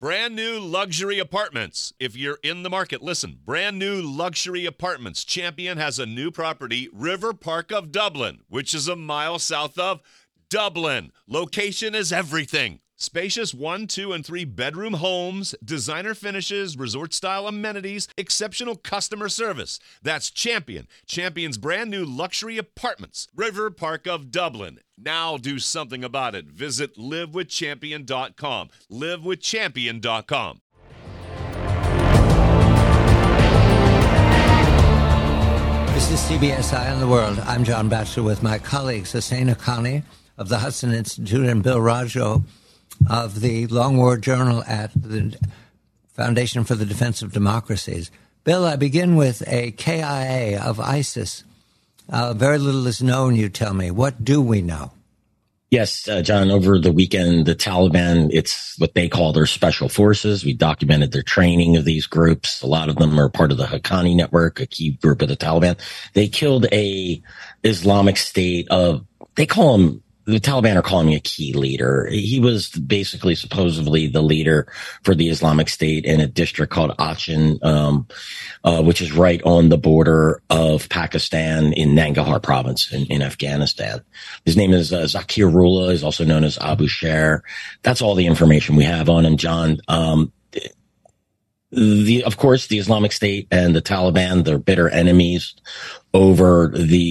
Brand new luxury apartments. If you're in the market, listen. Brand new luxury apartments. Champion has a new property, River Park of Dublin, which is a mile south of Dublin. Location is everything. Spacious 1, 2, and 3 bedroom homes, designer finishes, resort-style amenities, exceptional customer service. That's Champion. Champion's brand new luxury apartments, River Park of Dublin. Now do something about it. Visit livewithchampion.com. livewithchampion.com. This is CBS Eye on the World. I'm John Batchelor with my colleagues, Hussein Haqqani of the Hudson Institute and Bill Rajo of the Long War Journal at the Foundation for the Defense of Democracies. Bill, I begin with a KIA of ISIS. Very little is known, you tell me. What do we know? Yes, John, over the weekend, the Taliban, it's what they call their special forces. We documented their training of these groups. A lot of them are part of the Haqqani network, a key group of the Taliban. They killed a Islamic State they call him, the Taliban are calling him a key leader. He was basically supposedly the leader for the Islamic State in a district called Achin, which is right on the border of Pakistan in Nangarhar province in Afghanistan. His name is Zakirullah. He's also known as Abu Sher. That's all the information we have on him, John. Of course, the Islamic State and the Taliban, they're bitter enemies over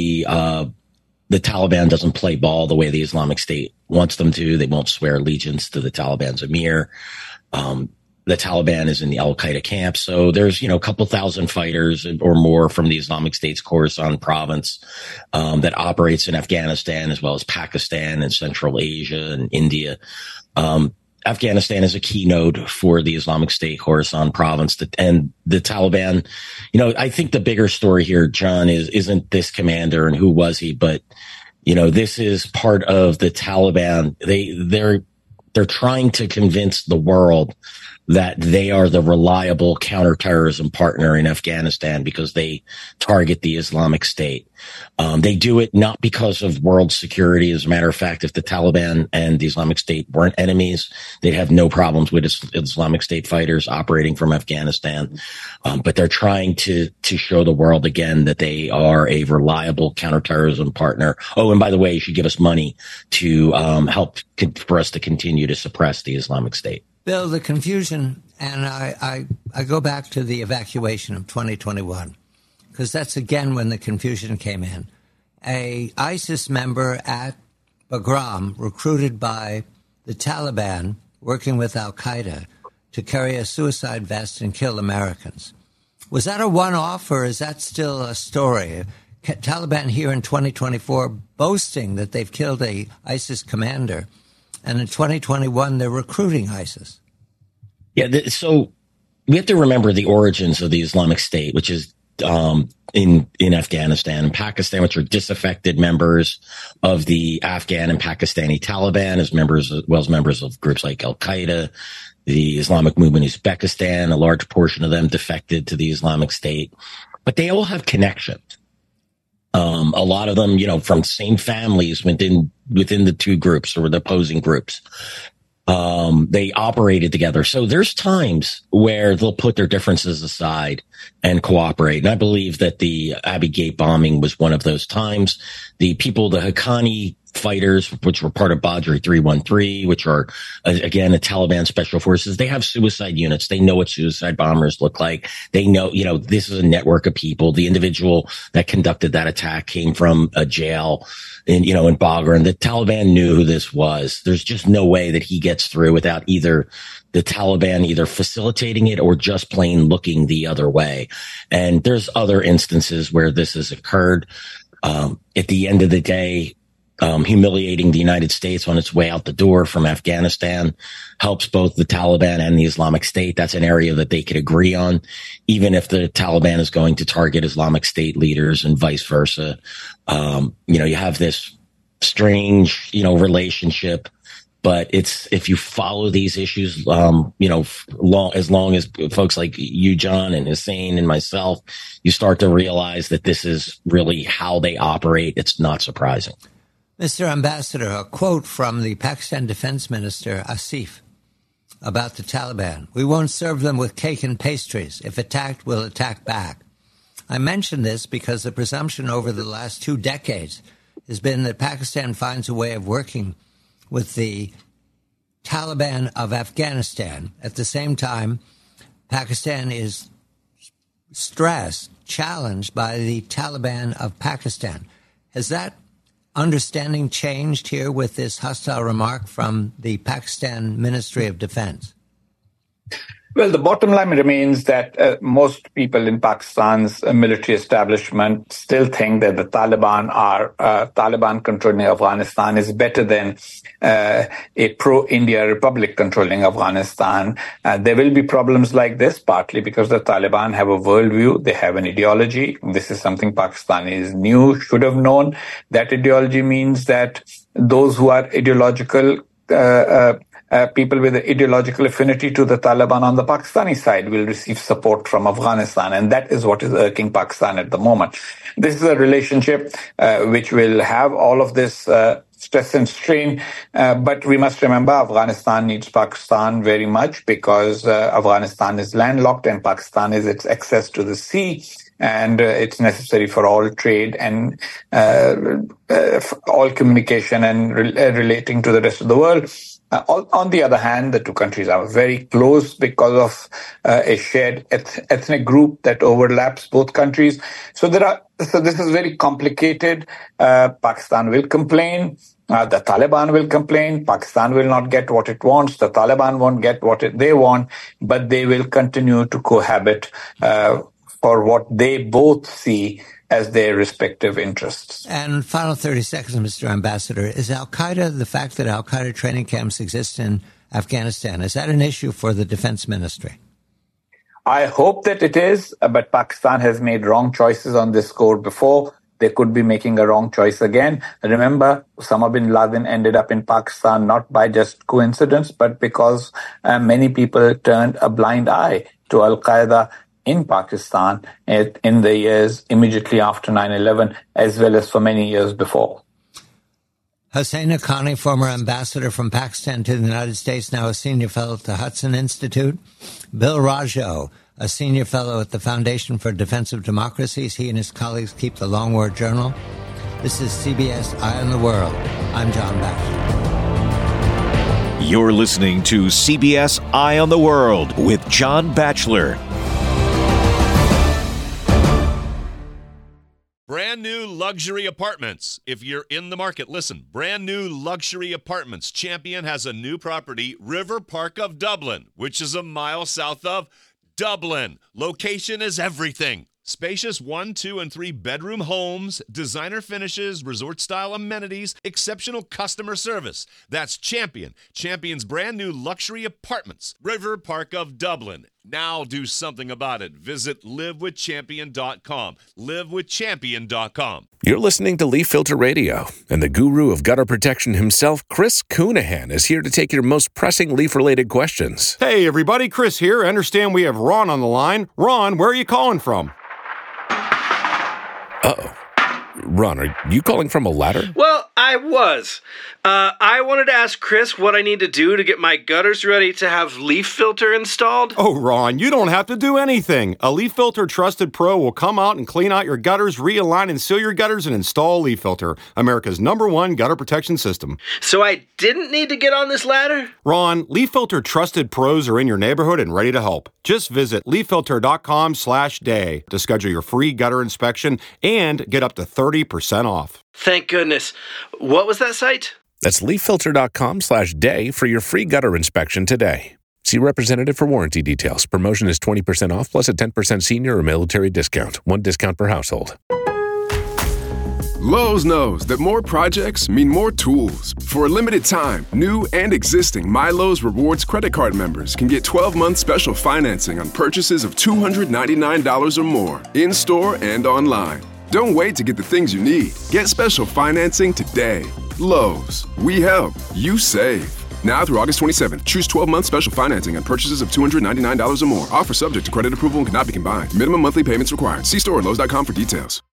the Taliban doesn't play ball the way the Islamic State wants them to. They won't swear allegiance to the Taliban's emir. The Taliban is in the Al-Qaeda camp. So there's, a couple thousand fighters or more from the Islamic State's Khorasan province, that operates in Afghanistan as well as Pakistan and Central Asia and India. Afghanistan is a key node for the Islamic State Khorasan province, and the Taliban. I think the bigger story here, John, isn't this commander and who was he, but this is part of the Taliban. They're trying to convince the world that they are the reliable counterterrorism partner in Afghanistan because they target the Islamic State. They do it not because of world security. As a matter of fact, if the Taliban and the Islamic State weren't enemies, they'd have no problems with Islamic State fighters operating from Afghanistan. But they're trying to show the world again that they are a reliable counterterrorism partner. Oh, and by the way, you should give us money to help for us to continue to suppress the Islamic State. Bill, the confusion, and I go back to the evacuation of 2021, because that's again when the confusion came in. A ISIS member at Bagram, recruited by the Taliban, working with Al-Qaeda, to carry a suicide vest and kill Americans. Was that a one-off, or is that still a story? Taliban here in 2024 boasting that they've killed a ISIS commander, and in 2021, they're recruiting ISIS. Yeah, so we have to remember the origins of the Islamic State, which is in Afghanistan and Pakistan, which are disaffected members of the Afghan and Pakistani Taliban, as well as members of groups like Al-Qaeda, the Islamic movement in Uzbekistan. A large portion of them defected to the Islamic State, but they all have connections. A lot of them, from same families within the two groups or the opposing groups. They operated together. So there's times where they'll put their differences aside and cooperate. And I believe that the Abbey Gate bombing was one of those times. The Haqqani fighters, which were part of Badri 313, which are, again, the Taliban special forces, they have suicide units. They know what suicide bombers look like. They know, this is a network of people. The individual that conducted that attack came from a jail in Bagram. The Taliban knew who this was. There's just no way that he gets through without either the Taliban either facilitating it or just plain looking the other way. And there's other instances where this has occurred. At the end of the day, humiliating the United States on its way out the door from Afghanistan helps both the Taliban and the Islamic State. That's an area that they could agree on, even if the Taliban is going to target Islamic State leaders and vice versa. You have this strange, relationship, but if you follow these issues, as long as folks like you, John, and Hussein and myself, you start to realize that this is really how they operate. It's not surprising. Mr. Ambassador, a quote from the Pakistan Defense Minister, Asif, about the Taliban. We won't serve them with cake and pastries. If attacked, we'll attack back. I mention this because the presumption over the last 2 decades has been that Pakistan finds a way of working with the Taliban of Afghanistan. At the same time, Pakistan is stressed, challenged by the Taliban of Pakistan. Has that understanding changed here with this hostile remark from the Pakistan Ministry of Defense? Well, the bottom line remains that most people in Pakistan's military establishment still think that the Taliban controlling Afghanistan is better than a pro-India republic controlling Afghanistan. There will be problems like this, partly because the Taliban have a worldview, they have an ideology. This is something Pakistanis knew, should have known. That ideology means that those who are ideological people with ideological affinity to the Taliban on the Pakistani side will receive support from Afghanistan, and that is what is irking Pakistan at the moment. This is a relationship which will have all of this stress and strain, but we must remember Afghanistan needs Pakistan very much because Afghanistan is landlocked and Pakistan is its access to the sea. And it's necessary for all trade and all communication and relating to the rest of the world. On the other hand, the two countries are very close because of a shared ethnic group that overlaps both countries. So this is very complicated. Pakistan will complain. The Taliban will complain. Pakistan will not get what it wants. The Taliban won't get what they want, but they will continue to cohabit for what they both see as their respective interests. And final 30 seconds, Mr. Ambassador, is Al-Qaeda, the fact that Al-Qaeda training camps exist in Afghanistan, is that an issue for the Defense Ministry? I hope that it is, but Pakistan has made wrong choices on this score before. They could be making a wrong choice again. Remember, Osama bin Laden ended up in Pakistan not by just coincidence, but because many people turned a blind eye to Al-Qaeda in Pakistan in the years immediately after 9/11, as well as for many years before. Hussein Haqqani, former ambassador from Pakistan to the United States, now a senior fellow at the Hudson Institute. Bill Rajo, a senior fellow at the Foundation for Defense of Democracies. He and his colleagues keep the Long War Journal. This is CBS Eye on the World. I'm John Batchelor. You're listening to CBS Eye on the World with John Batchelor. Brand new luxury apartments. If you're in the market, listen. Brand new luxury apartments. Champion has a new property, River Park of Dublin, which is a mile south of Dublin. Location is everything. Spacious 1, 2, and 3 bedroom homes, designer finishes, resort-style amenities, exceptional customer service. That's Champion. Champion's brand new luxury apartments, River Park of Dublin. Now do something about it. Visit livewithchampion.com. Livewithchampion.com. You're listening to Leaf Filter Radio, and the guru of gutter protection himself, Chris Coonahan, is here to take your most pressing leaf-related questions. Hey, everybody, Chris here. I understand we have Ron on the line. Ron, where are you calling from? Uh-oh. Ron, are you calling from a ladder? Well, I was. I wanted to ask Chris what I need to do to get my gutters ready to have Leaf Filter installed. Oh, Ron, you don't have to do anything. A Leaf Filter Trusted Pro will come out and clean out your gutters, realign and seal your gutters, and install Leaf Filter, America's #1 gutter protection system. So I didn't need to get on this ladder? Ron, Leaf Filter Trusted Pros are in your neighborhood and ready to help. Just visit leaffilter.com/day to schedule your free gutter inspection and get up to 30% off. Thank goodness. What was that site? That's leaffilter.com/day for your free gutter inspection today. See representative for warranty details. Promotion is 20% off plus a 10% senior or military discount. 1 discount per household. Lowe's knows that more projects mean more tools. For a limited time, new and existing MyLowe's Rewards credit card members can get 12-month special financing on purchases of $299 or more, in-store and online. Don't wait to get the things you need. Get special financing today. Lowe's. We help. You save. Now through August 27th. Choose 12-month special financing on purchases of $299 or more. Offer subject to credit approval and cannot be combined. Minimum monthly payments required. See store at Lowe's.com for details.